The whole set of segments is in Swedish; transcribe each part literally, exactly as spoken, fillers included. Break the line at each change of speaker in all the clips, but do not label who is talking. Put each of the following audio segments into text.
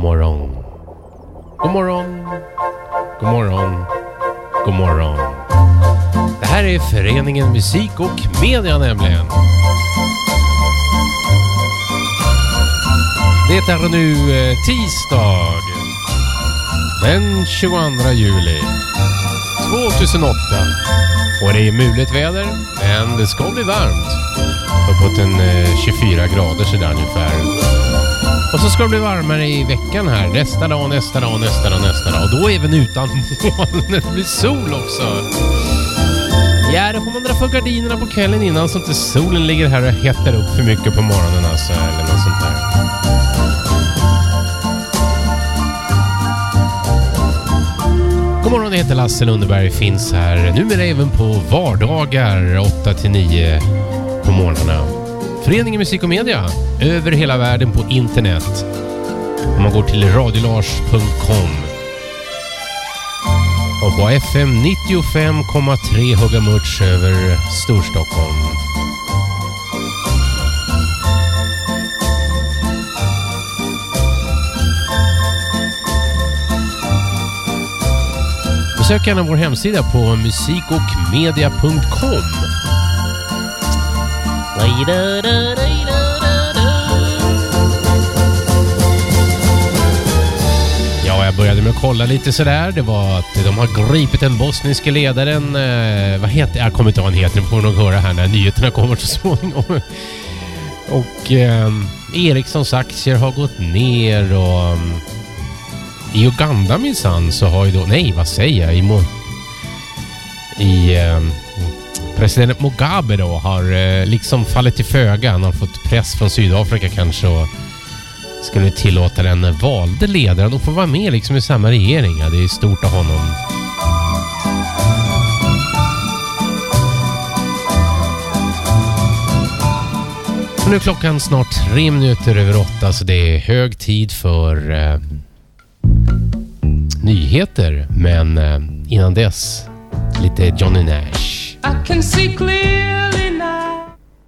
morgon. God morgon. God morgon. God morgon. Det här är föreningen Musik och Media nämligen. Det är nu eh, tisdag den tjugoandra juli tjugohundraåtta. Och det är mulet väder, men det ska bli varmt. Uppåt en eh, tjugofyra grader sådär ungefär. Och så ska det bli varmare i veckan här. Nästa dag, nästa dag, nästa dag, nästa dag. Och då även utan moln. Det blir sol också. Ja, då får man dra för gardinerna på kvällen innan så inte solen ligger här och hettar upp för mycket på morgonen alltså, eller något sånt där. God morgon, jag heter Lasse Lundberg, finns här numera även på vardagar åtta till nio på morgnarna. Föreningen Musik och Media över hela världen på internet. Om man går till radiolars punkt com och på F M nittiofem komma tre Högamörts över Storstockholm. Besök gärna vår hemsida på musikokmedia punkt com. Ja, jag började med att kolla lite sådär. Det var att de har gripit den bosniske ledaren. Eh, vad heter, jag kommer inte ihåg vad han heter. Det får nog höra här när nyheterna kommer så småningom. Och eh, Ericssons aktier har gått ner och um, i Uganda minsann så har ju då, nej vad säger jag, i, Mo, i eh, president Mugabe då har eh, liksom fallit till föga. Han har fått press från Sydafrika kanske och skulle tillåta den valde ledaren att få vara med liksom i samma regering. Ja, det är stort av honom. Och nu är klockan snart tre minuter över åtta så det är hög tid för eh, nyheter. Men eh, innan dess lite Johnny Nash.
I can see clearly now.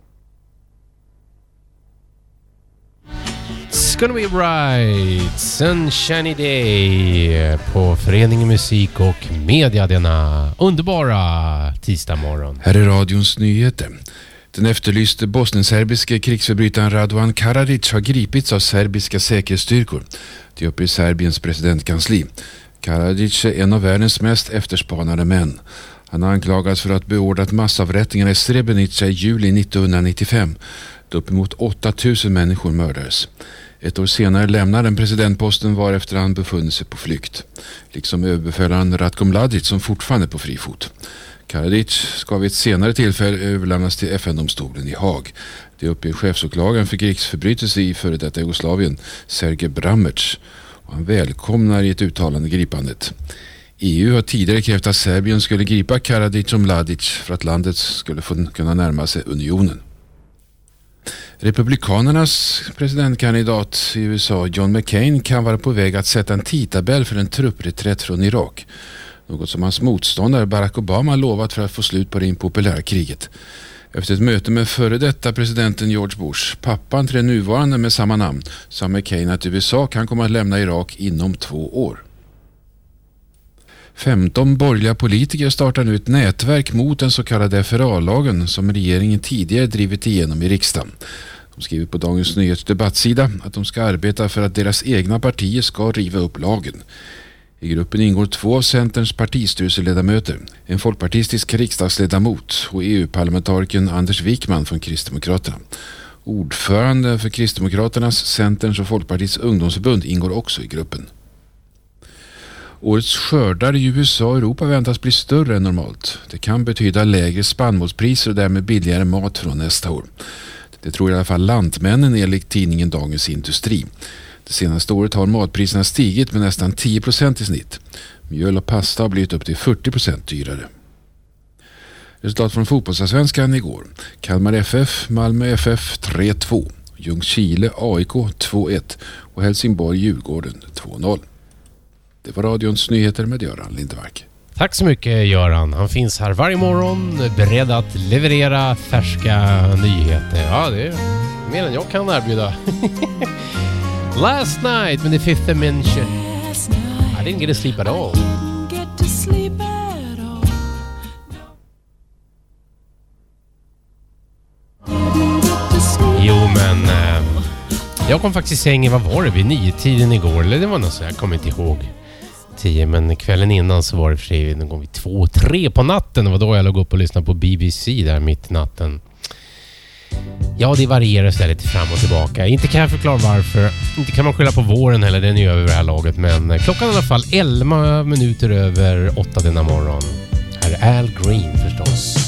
It's gonna be bright sunshiny day på Föreningen Musik och Media denna underbara tisdag morgon.
Här är radions nyheter. Den efterlyste bosnienserbiske krigsförbrytaren Radovan Karadzic har gripits av serbiska säkerhetsstyrkor. Det är uppe i Serbiens presidentkansli. Karadzic är en av världens mest efterspanade män. Han anklagas för att beordrat massavrättningarna i Srebrenica i juli nittonhundranittiofem då uppemot åtta tusen människor mördades. Ett år senare lämnade han presidentposten varefter han befunnit sig på flykt. Liksom överbefälhavaren Ratko Mladic som fortfarande är på fri fot. Karadzic ska vid ett senare tillfälle överlämnas till F N-domstolen i Haag. Det är uppe i chefsåklagaren för krigsförbrytelse i före detta Jugoslavien, Sergej Brammertz. Och han välkomnar i ett uttalande gripandet. E U har tidigare krävt att Serbien skulle gripa Karadzic och Mladic för att landet skulle få kunna närma sig unionen. Republikanernas presidentkandidat i U S A, John McCain, kan vara på väg att sätta en tidtabell för en truppreträtt från Irak. Något som hans motståndare Barack Obama lovat för att få slut på det impopulära kriget. Efter ett möte med före detta presidenten George Bush, pappan till den nuvarande med samma namn, sa McCain att U S A kan komma att lämna Irak inom två år. femton borgerliga politiker startar nu ett nätverk mot den så kallade F R A-lagen som regeringen tidigare drivit igenom i riksdagen. De skriver på Dagens Nyhets debattsida att de ska arbeta för att deras egna partier ska riva upp lagen. I gruppen ingår två av Centerns partistyrelseledamöter, en folkpartistisk riksdagsledamot och E U-parlamentarikern Anders Wijkman från Kristdemokraterna. Ordförande för Kristdemokraternas, Centerns och Folkpartiets ungdomsförbund ingår också i gruppen. Årets skördar i U S A och Europa väntas bli större än normalt. Det kan betyda lägre spannmålspriser och därmed billigare mat från nästa år. Det tror i alla fall lantmännen enligt tidningen Dagens Industri. Det senaste året har matpriserna stigit med nästan tio procent i snitt. Mjöl och pasta har blivit upp till fyrtio procent dyrare. Resultat från fotbollsallsvenskan igår. Kalmar F F, Malmö F F tre två. Ljungskile A I K två ett och Helsingborg Djurgården två noll. Det var radions nyheter med Göran Lindemark.
Tack så mycket Göran. Han finns här varje morgon beredd att leverera färska nyheter. Ja, det är mer än jag kan erbjuda. Last night with the fifth dimension. I didn't get to sleep at all. Jo, men eh, jag kom faktiskt i sängen, vad var det, vid nio tiden igår, eller det var något så, jag kommer inte ihåg tio, men kvällen innan så var det för sig någon gång vid två, tre på natten, och var då jag låg upp och lyssnade på B B C där mitt i natten. Ja, det varierar så lite fram och tillbaka. Inte kan jag förklara varför. Inte kan man skylla på våren heller, den är över det här laget. Men klockan är i alla fall elva minuter över åtta denna morgon. Här är Al Green förstås.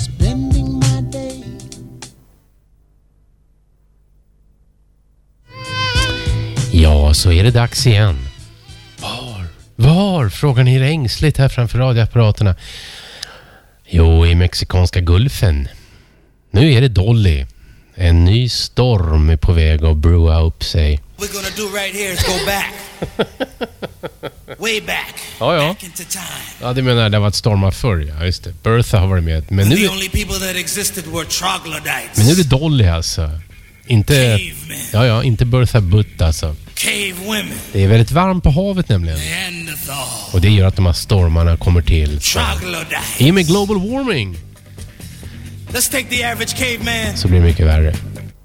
Ja, så är det dags igen. Var? Var? Frågar ni er ängsligt här framför radioapparaterna. Jo, i mexikanska gulfen. Nu är det Dolly. En ny storm är på väg att brewa upp sig.
We're gonna do right here is go back. Way back.
Ja, ja.
Back into time.
Ja, det menar det var ett stormar förr, ja, just det. Bertha har varit med. Men nu,
The only people that existed were troglodytes.
men nu är det Dolly alltså. Inte,
Cavemen.
ja, ja, inte Bertha Butt alltså.
Cave women.
Det är väldigt varmt på havet nämligen.
Neanderthal.
Och det gör att de här stormarna kommer till.
Troglodytes.
I och med global warming
Let's take the average caveman.
så blir det mycket värre.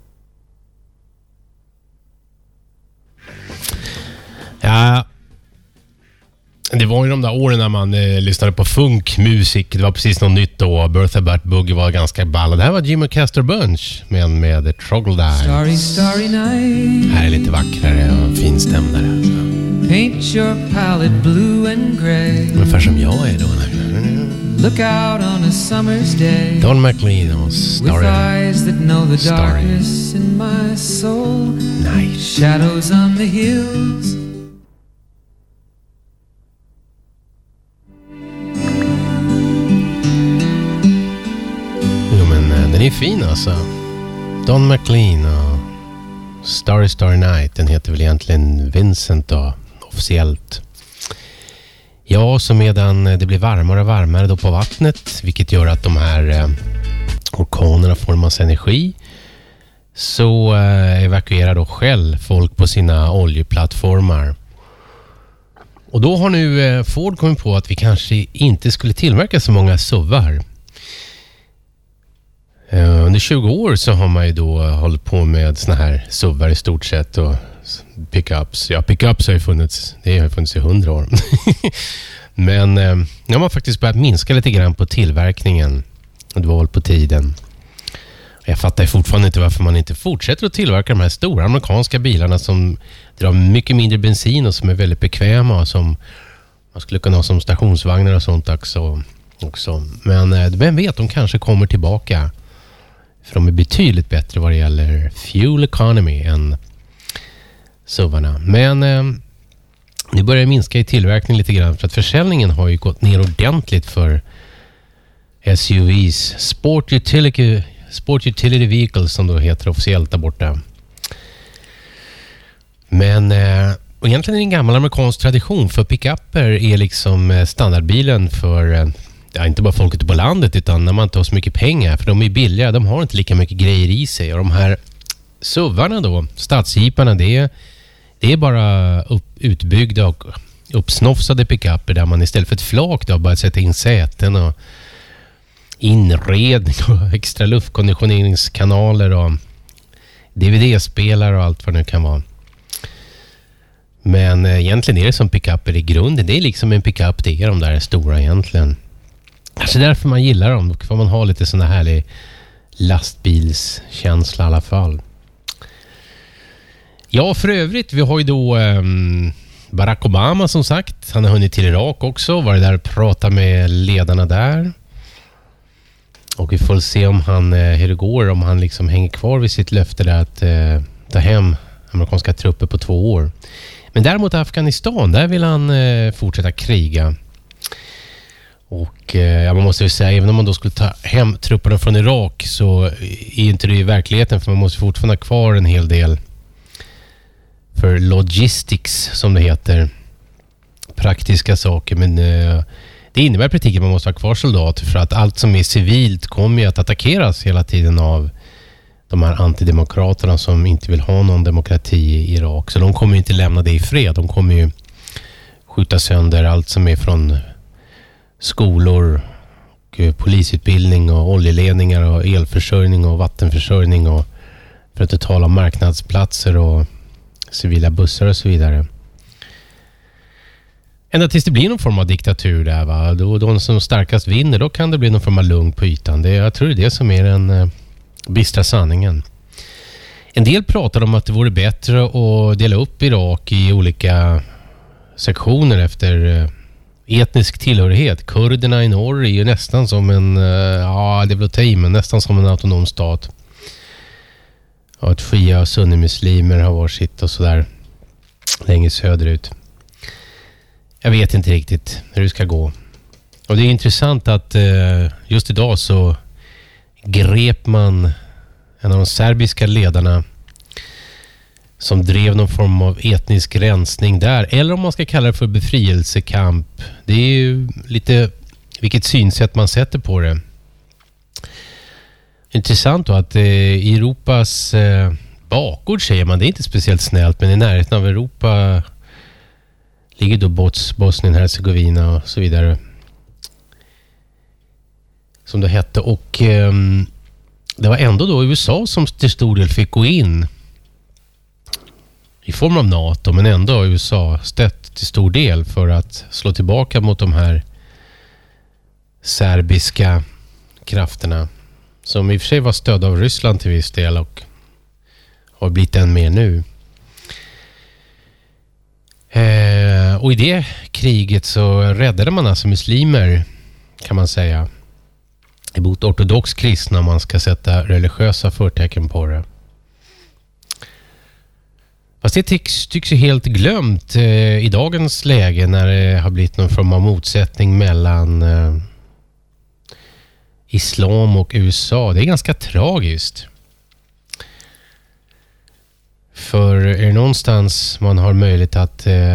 Ja, det var ju de där åren när man eh, lyssnade på funkmusik. Det var precis något nytt då. Bertha Butt Boogie var ganska ball. Och det här var Jimmy Castor Bunch men med The Troglodyte.
Starry, starry night.
Här är lite vackrare och finstämdare. Alltså.
Paint your palette blue and gray.
Ungefär som jag är då.
Look out on a summer's day.
Don McLean och
With
Starry
eyes that know the
Starry.
darkness in my soul.
Night.
Shadows on the hills.
Jo men eh, den är fin alltså. Don McLean och Starry Starry Night. Den heter väl egentligen Vincent då, officiellt. Ja, så medan det blir varmare och varmare då på vattnet, vilket gör att de här eh, orkanerna får en massa energi, så eh, evakuerar då själv folk på sina oljeplattformar. Och då har nu eh, Ford kommit på att vi kanske inte skulle tillverka så många suvar. Uh, under tjugo år så har man ju då hållit på med såna här suvar i stort sett och pickups. Ja, pickups har ju funnits, det har ju funnits i hundra år. Men uh, nu har man faktiskt börjat minska lite grann på tillverkningen. Och det var väl på tiden. Jag fattar ju fortfarande inte varför man inte fortsätter att tillverka de här stora amerikanska bilarna som drar mycket mindre bensin och som är väldigt bekväma och som man skulle kunna ha som stationsvagnar och sånt också. också. Men uh, vem vet, de kanske kommer tillbaka. För de är betydligt bättre vad det gäller fuel economy än suvarna. Men eh, nu börjar det minska i tillverkning lite grann för att försäljningen har ju gått ner ordentligt för S U Vs. Sport Utility, Sport Utility Vehicles som då heter officiellt där borta. Men eh, och egentligen är det en gammal amerikansk tradition för pick-upper är liksom standardbilen för... Eh, Ja, inte bara folket på landet utan när man inte har så mycket pengar, för de är billiga, de har inte lika mycket grejer i sig. Och de här suvarna då, stadsjeeparna, det är, det är bara upp, utbyggda och uppsnofsade pickuper där man istället för ett flak då bara sätter in säten och inredning och extra luftkonditioneringskanaler och D V D-spelare och allt vad det nu kan vara. Men eh, egentligen är det som pickuper i grunden. Det är liksom en pickup, det är de där stora egentligen. Kanske därför man gillar dem. Då får man ha lite sån här härlig lastbilskänsla i alla fall. Ja, för övrigt, vi har ju då um, Barack Obama som sagt. Han har hunnit till Irak också. Var där och pratade med ledarna där. Och vi får se om han, hur det går. Om han liksom hänger kvar vid sitt löfte där att uh, ta hem amerikanska trupper på två år. Men däremot Afghanistan, där vill han uh, fortsätta kriga. Och eh, ja, man måste ju säga, även om man då skulle ta hem trupperna från Irak så är inte det i verkligheten, för man måste fortfarande ha kvar en hel del för logistics som det heter, praktiska saker. Men eh, det innebär i praktiken att man måste ha kvar soldater, för att allt som är civilt kommer ju att attackeras hela tiden av de här antidemokraterna som inte vill ha någon demokrati i Irak. Så de kommer inte lämna det i fred. De kommer ju skjuta sönder allt som är från skolor och polisutbildning och oljeledningar och elförsörjning och vattenförsörjning och för att inte tala om marknadsplatser och civila bussar och så vidare. Ända tills det blir någon form av diktatur där, va? Då de som starkast vinner, då kan det bli någon form av lugn på ytan. Det, jag tror det är det som är den eh, bistra sanningen. En del pratar om att det vore bättre att dela upp Irak i olika sektioner efter eh, etnisk tillhörighet. Kurderna i norr är ju nästan som en, eh, ja det blir att ta i, men nästan som en autonom stat. Och att shia och sunnimuslimer har varsitt och sådär längre söderut. Jag vet inte riktigt hur det ska gå. Och det är intressant att eh, just idag så grep man en av de serbiska ledarna som drev någon form av etnisk rensning där. Eller om man ska kalla det för befrielsekamp. Det är ju lite vilket synsätt man sätter på det. Intressant då att eh, i Europas eh, bakgård säger man, det är inte speciellt snällt, men i närheten av Europa ligger då Bos- Bosnien-Herzegovina och så vidare. Som det hette. Och eh, det var ändå då U S A som till stor del fick gå in i form av NATO, men ändå har U S A stött till stor del för att slå tillbaka mot de här serbiska krafterna som i och för sig var stöd av Ryssland till viss del och har blivit än mer nu. Eh, och i det kriget så räddade man alltså muslimer, kan man säga, emot ortodox kristna, om man ska sätta religiösa förtecken på det. Fast det tycks, tycks ju helt glömt eh, i dagens läge när det har blivit någon form av motsättning mellan eh, islam och U S A. Det är ganska tragiskt. För är det någonstans man har möjlighet att eh,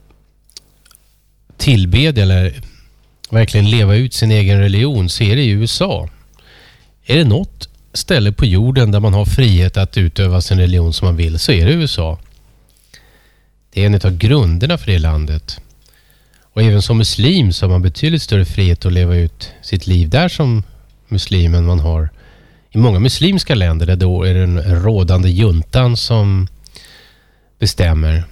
tillbedja eller verkligen leva ut sin egen religion, så är det i U S A. Är det något ställe på jorden där man har frihet att utöva sin religion som man vill, så är det U S A. Det är en av grunderna för det landet. Och även som muslim så har man betydligt större frihet att leva ut sitt liv där som muslim än man har i många muslimska länder, där då är det den rådande juntan som bestämmer.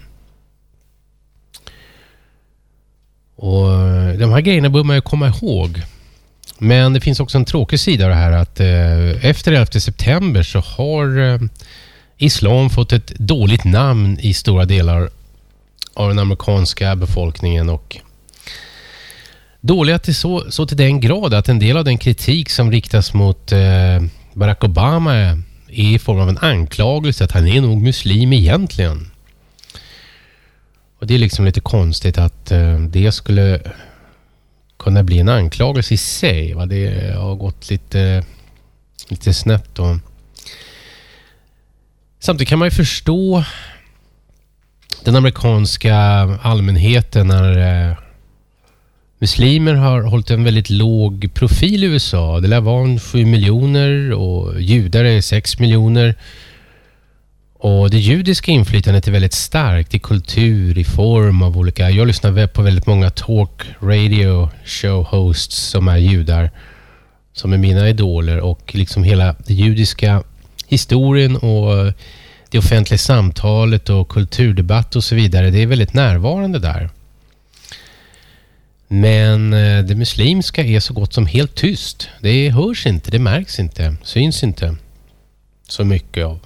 Och de här grejerna bör man ju komma ihåg. Men det finns också en tråkig sida av det här, att eh, efter elfte september så har eh, islam fått ett dåligt namn i stora delar av den amerikanska befolkningen, och dåliga till så, så till den grad att en del av den kritik som riktas mot eh, Barack Obama är i form av en anklagelse att han är nog muslim egentligen. Och det är liksom lite konstigt att eh, det skulle kunna bli en anklagelse i sig. Va? Det har gått lite, lite snett då. Samtidigt kan man ju förstå den amerikanska allmänheten när eh, muslimer har hållit en väldigt låg profil i U S A. Det lär vara en sju miljoner och judar är sex miljoner. Och det judiska inflytandet är väldigt starkt i kultur, i form av olika... Jag lyssnar på väldigt många talk radio show hosts som är judar, som är mina idoler, och liksom hela det judiska historien och det offentliga samtalet och kulturdebatt och så vidare, det är väldigt närvarande där. Men det muslimska är så gott som helt tyst. Det hörs inte, det märks inte, syns inte så mycket av.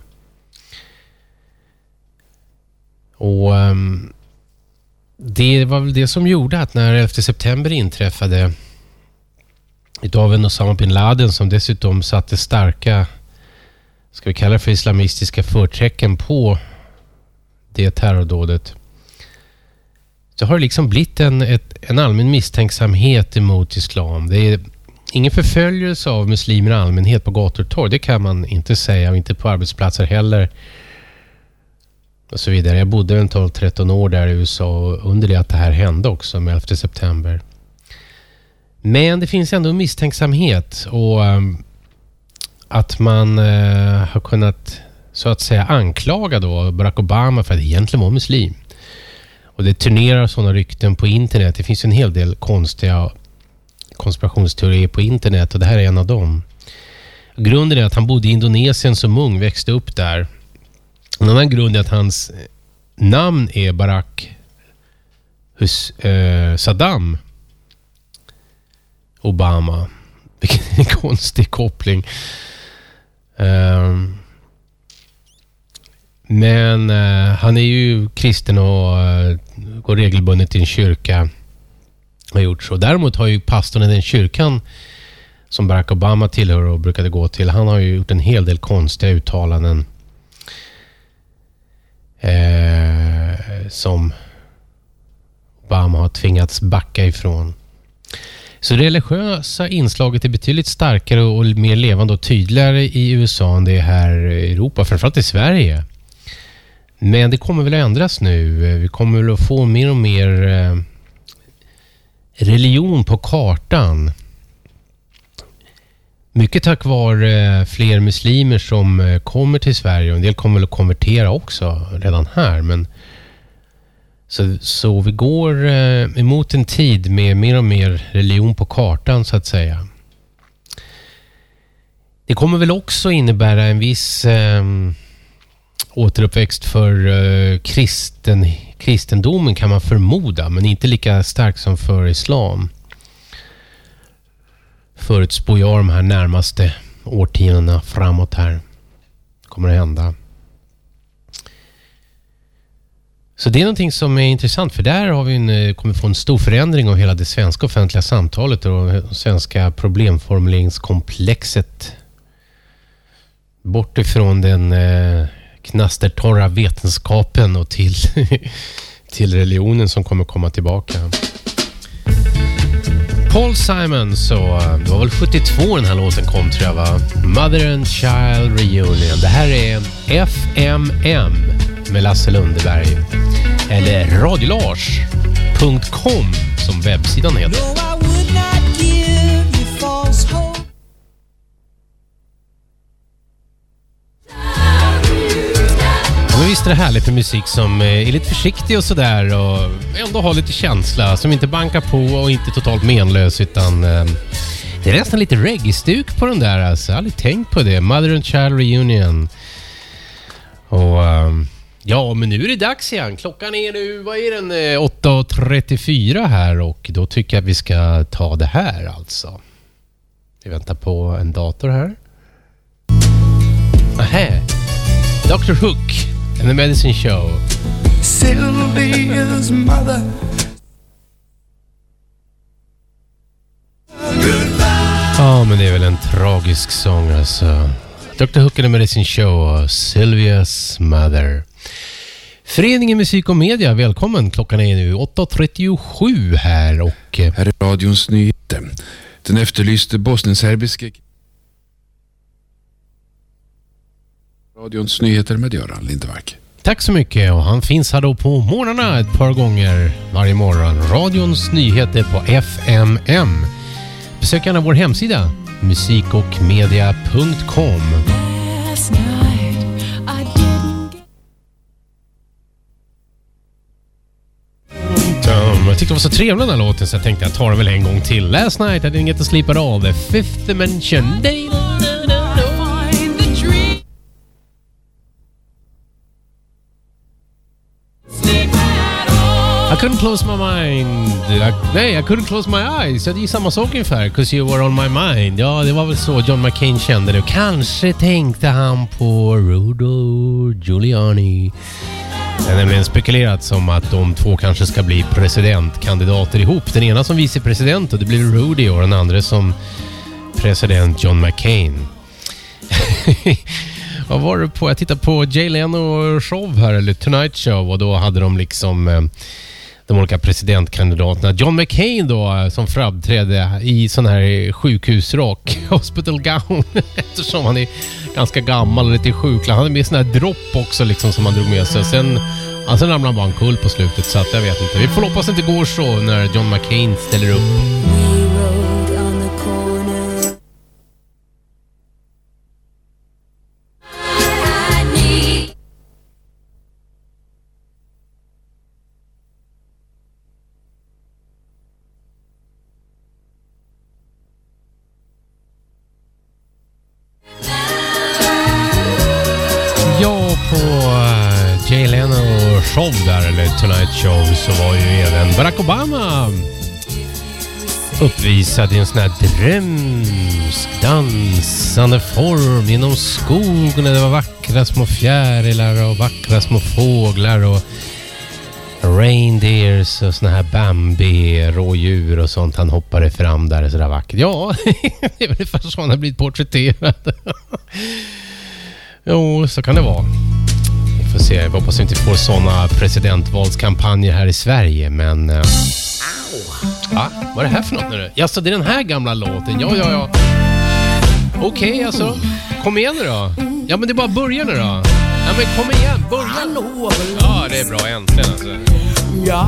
Och um, det var väl det som gjorde att när elfte september inträffade, utav en Osama bin Laden som dessutom satte starka, ska vi kalla det för islamistiska förtecken på det terrordådet, så har det liksom blivit en, ett, en allmän misstänksamhet emot islam. Det är ingen förföljelse av muslimer i allmänhet på gator och torg, det kan man inte säga, och inte på arbetsplatser heller och så vidare. Jag bodde en tolv tretton år där i U S A under det att det här hände också med elfte september. Men det finns ändå en misstänksamhet, och um, att man eh, har kunnat så att säga anklaga då Barack Obama för att egentligen vara muslim. Och det turnerar sådana rykten på internet. Det finns en hel del konstiga konspirationsteorier på internet och det här är en av dem. Grunden är att han bodde i Indonesien som ung, växte upp där. En annan grund är att hans namn är Barack Hus, eh, Saddam Obama. Vilken konstig koppling. Um, men uh, han är ju kristen och uh, går regelbundet till en kyrka. Har gjort så. Däremot har ju pastorn i den kyrkan som Barack Obama tillhör och brukade gå till, han har ju gjort en hel del konstiga uttalanden uh, som Obama har tvingats backa ifrån. Så det religiösa inslaget är betydligt starkare och mer levande och tydligare i U S A än det är här i Europa, framförallt i Sverige. Men det kommer väl att ändras nu. Vi kommer väl att få mer och mer religion på kartan. Mycket tack vare fler muslimer som kommer till Sverige, och en del kommer väl att konvertera också redan här, men Så, så vi går eh, emot en tid med mer och mer religion på kartan så att säga. Det kommer väl också innebära en viss eh, återuppväxt för eh, kristen, kristendomen kan man förmoda, men inte lika stark som för islam. Förutspår jag de här närmaste årtiondena framåt här. Kommer det hända. Så det är någonting som är intressant, för där har vi en, kommer få en stor förändring av hela det svenska offentliga samtalet och det svenska problemformuleringskomplexet. Bort ifrån den eh, knastertorra vetenskapen och till, till religionen som kommer komma tillbaka. Paul Simon, så det var väl sjuttiotvå den här låten kom tror jag, va? Mother and Child Reunion. Det här är F M M med Lasse Lundeberg, eller radiolars punkt com som webbsidan heter. Ja, men visst är det härligt med musik som är lite försiktig och sådär och ändå har lite känsla, som inte bankar på och inte totalt menlös, utan eh, det är nästan lite reggae-stuk på den där, alltså. Jag har aldrig tänkt på det. Mother and Child Reunion. Och um, ja, men nu är det dags igen. Klockan är nu, vad är den, åtta trettiofyra här, och då tycker jag att vi ska ta det här alltså. Vi väntar på en dator här. Aha. doctor Hook and the Medicine Show.
Sylvia's mother.
Ja, men det är väl en tragisk sång alltså. doctor Hook and the Medicine Show, Sylvia's Mother. Föreningen Musik och Media, välkommen. Klockan är nu åtta trettiosju här och...
Här är radions nyheter. Den efterlyste bosnienserbiske... Radions nyheter med Göran Lindemark.
Tack så mycket, och han finns här då på morgnarna ett par gånger varje morgon. Radions nyheter på F M M. Besök gärna vår hemsida musikokmedia punkt com. Jag tyckte det var så trevlig den här låten, så jag tänkte jag tar det väl en gång till. Last night I didn't get to sleep at all. The Fifth Dimension. I couldn't close my mind. I, nej, I couldn't close my eyes. Det är ju samma sak ungefär. 'Cause you were on my mind. Ja, det var väl så John McCain kände det. Kanske tänkte han på Rudy Giuliani. Det är nämligen spekulerat som att de två kanske ska bli presidentkandidater ihop. Den ena som vicepresident, och det blir Rudy, och den andra som president John McCain. Vad var det på? Jag tittade på Jay Leno show här, eller Tonight Show, och då hade de liksom eh, de olika presidentkandidaterna. John McCain då, som framträdde i sån här sjukhusrock, hospital gown, eftersom han är ganska gammal och lite sjuk. Han hade med sån här dropp också liksom, som han drog med sig. Sen, alltså ramlade han bara en kull på slutet, så att jag vet inte. Vi får hoppas att det inte går så när John McCain ställer upp. . Ellen och show där, eller Tonight Show, så var ju även Barack Obama uppvisad i en sån här drömsk dansande form genom skogen. Det var vackra små fjärilar och vackra små fåglar och reindeers och såna här Bambi-rådjur och sånt. Han hoppade fram där, så där vackert. Ja, det är väl ungefär så han har blivit porträtterad. Jo, så kan det vara. Vi får se, jag hoppas vi inte får såna presidentvalskampanjer här i Sverige, men... Uh... Ja, vad är det här för något nu? Ja, så det är den här gamla låten. Ja, ja, ja. Okej, okay, alltså. Kom igen nu då. Ja, men det är bara börja nu då. Ja, men kom igen, börja. Ja, det är bra, äntligen alltså. Ja.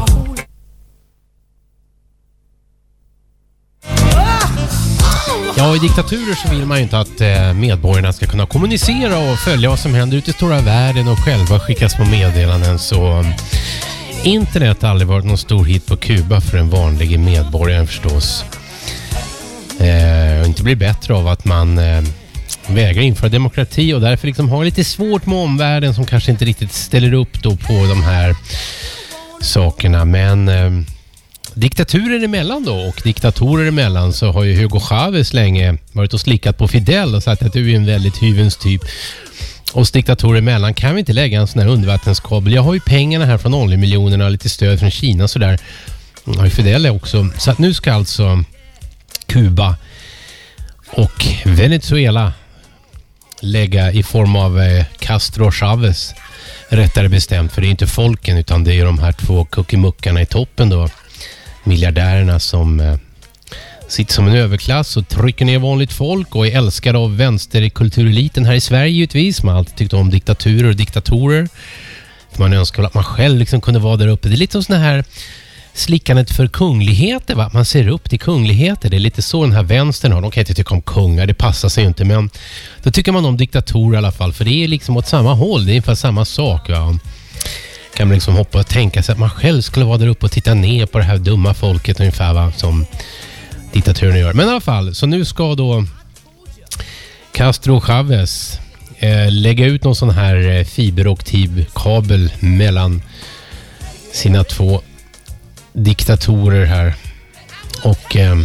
Ja, i diktaturer så vill man ju inte att eh, medborgarna ska kunna kommunicera och följa vad som händer ute i stora världen och själva skicka små meddelanden. Så internet har aldrig varit någon stor hit på Kuba för en vanlig medborgare förstås. Eh, och inte blir bättre av att man eh, vägrar införa demokrati och därför liksom har lite svårt med omvärlden som kanske inte riktigt ställer upp då på de här sakerna. Men eh, diktaturer emellan då och diktatorer emellan så har ju Hugo Chavez länge varit och slickat på Fidel och sagt att du är en väldigt hyvens typ. Och diktatorer emellan kan vi inte lägga en sån här undervattenskabel. Jag har ju pengarna här från oljemiljonerna och lite stöd från Kina så där. Har ju Fidel också. Så att nu ska alltså Kuba och Venezuela lägga i form av eh, Castro och Chavez, rättare bestämt, för det är inte folken utan det är de här två kuckimuckarna i toppen då, miljardärerna som eh, sitter som en överklass och trycker ner vanligt folk och är älskade av vänsterkultureliten här i Sverige givetvis. Man har alltid tyckt om diktaturer och diktatorer. Man önskar att man själv liksom kunde vara där uppe. Det är lite som sån här slickandet för kungligheter, va? Man ser upp till kungligheter. Det är lite så den här vänstern har. De kan inte tycka om kungar, det passar sig inte. Men då tycker man om diktatorer i alla fall. För det är liksom åt samma håll, det är ungefär samma sak. Va? Kan man liksom hoppa och tänka sig att man själv skulle vara där uppe och titta ner på det här dumma folket ungefär, va? Som diktaturen gör. Men i alla fall, så nu ska då Castro och Chavez eh, lägga ut någon sån här eh, fiberoptiv kabel mellan sina två diktatorer här. Och eh,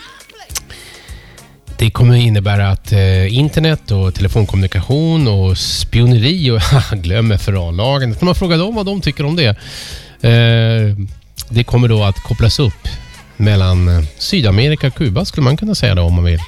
det kommer innebära att eh, internet och telefonkommunikation och spioneri och glömmer för A-lagen. När man frågar dem vad de tycker om det. Eh, det kommer då att kopplas upp mellan Sydamerika och Kuba, skulle man kunna säga då, om man vill.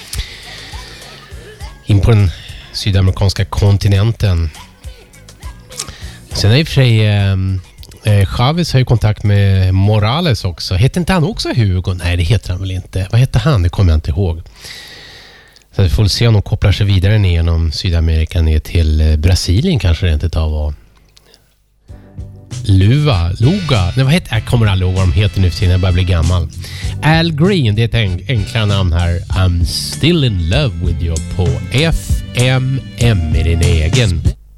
In på den sydamerikanska kontinenten. Sen är i och för sig eh, Chavez har ju kontakt med Morales också. Heter inte han också Hugo? Nej, det heter han väl inte. Vad heter han? Det kommer jag inte ihåg. Så vi får se om de kopplar sig vidare ner genom Sydamerika ner till Brasilien kanske det inte tar vad. Luva, Luga, nej, vad heter, jag kommer aldrig ihåg vad de heter nu för tiden, jag börjar bli gammal. Al Green, det är ett enk- enklare namn här. I'm still in love with you på F M M i din egen.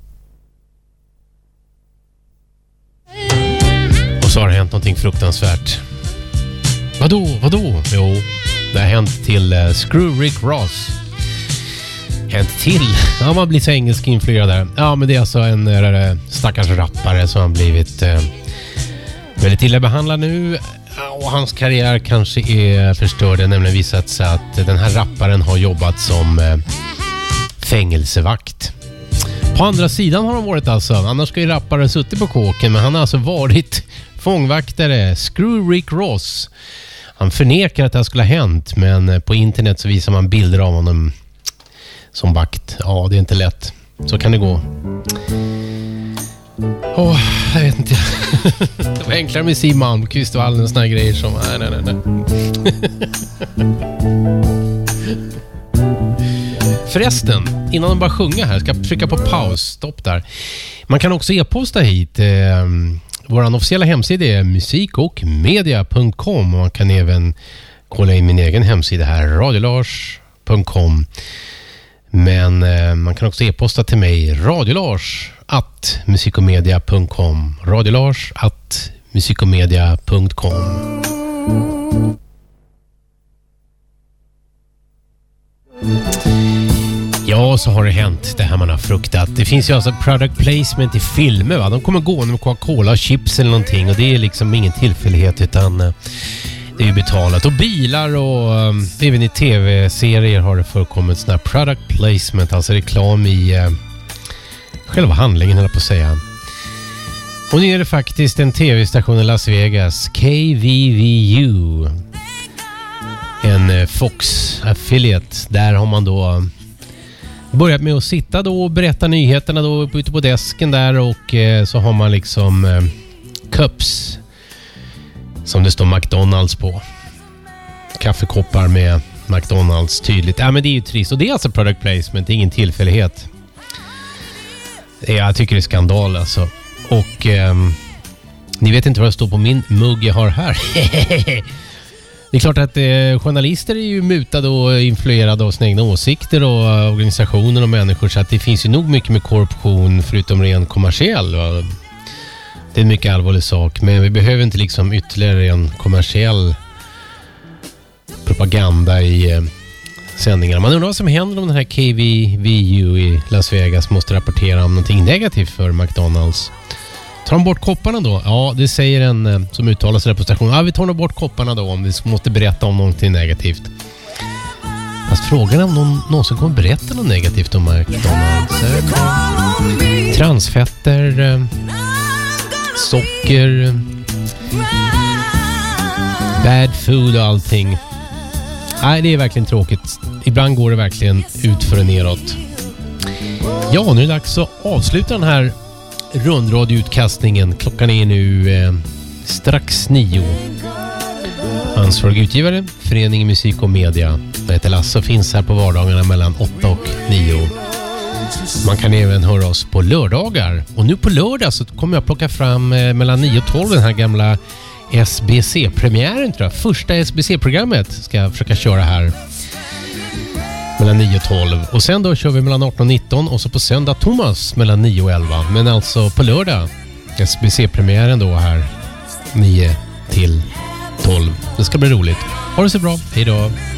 Och så har det hänt någonting fruktansvärt. Vadå, vadå? Jo, det har hänt till uh, Screw Rick Ross. Hänt till. Ja, man blir så engelsk influerad där. Ja, men det är alltså en äh, stackars rappare som har blivit äh, väldigt illa behandlad nu. Och hans karriär kanske är förstörd. Det har nämligen visat sig att den här rapparen har jobbat som äh, fängelsevakt. På andra sidan har han varit alltså. Annars ska ju rappare suttit på kåken. Men han har alltså varit fångvaktare. Screw Rick Ross. Han förnekar att det här skulle ha hänt. Men på internet så visar man bilder av honom som vakt. Ja, det är inte lätt. Så kan det gå. Åh, oh, jag vet inte. Det var enklare med Siw Malmkvist och alla såna här grejer som... Nej, nej, nej. Förresten, innan de bara sjunga här, ska jag trycka på paus. Stopp där. Man kan också e-posta hit. Eh, vår officiella hemsida är musik och media punkt com. Man kan även kolla in min egen hemsida här, radiolars punkt com. Men eh, man kan också e-posta till mig, radiolars at musikomedia punkt com. radiolars at musikomedia punkt com. Ja, och så har det hänt det här man har fruktat. Det finns ju alltså product placement i filmer, va? De kommer gå med Coca-Cola och chips eller någonting, och det är liksom ingen tillfällighet, utan det är ju betalat. Och bilar och um, även i tv-serier har det förekommit sån här product placement, alltså reklam i uh, själva handlingen, eller på att säga. Och nu är det faktiskt en tv-station i Las Vegas, K V V U, en Fox-affiliate. Där har man då börjat med att sitta då och berätta nyheterna då ute på desken där, och eh, så har man liksom eh, cups som det står McDonalds på. Kaffekoppar med McDonalds tydligt. Ja, men det är ju trist, och det är alltså product placement, det är ingen tillfällighet. Jag tycker det är skandal alltså. Och eh, ni vet inte vad det står på min mugg jag har här. Det är klart att eh, journalister är ju mutade och influerade av sina egna åsikter och organisationer och människor, så att det finns ju nog mycket med korruption förutom ren kommersiell. Va? Det är en mycket allvarlig sak, men vi behöver inte liksom ytterligare en kommersiell propaganda i eh, sändningarna. Man undrar vad som händer om den här K V V U i Las Vegas måste rapportera om någonting negativt för McDonalds. Tar de bort kopparna då? Ja, det säger en eh, som uttalar sig där på stationen. Ja, vi tar nog bort kopparna då om vi måste berätta om någonting negativt. Fast frågan är om någon någonsin kommer berätta något negativt om McDonalds. Eh, transfetter, eh, socker, eh, bad food och allting. Nej, det är verkligen tråkigt. Ibland går det verkligen ut för och neråt. Ja, nu är det dags att avsluta den här rundradioutkastningen. Klockan är nu eh, strax nio. Ansvarig utgivare, Föreningen Musik och Media. Jag heter Lasse och finns här på vardagarna mellan åtta och nio. Man kan även höra oss på lördagar. Och nu på lördag så kommer jag plocka fram eh, mellan nio och tolv den här gamla S B C-premiären, tror jag. Första S B C-programmet ska jag försöka köra här mellan nio och tolv. Och sen då kör vi mellan arton och nitton, och så på söndag Thomas mellan nio och elva. Men alltså på lördag S B C-premiären då här nio till tolv. Det ska bli roligt. Ha det så bra. Hej då.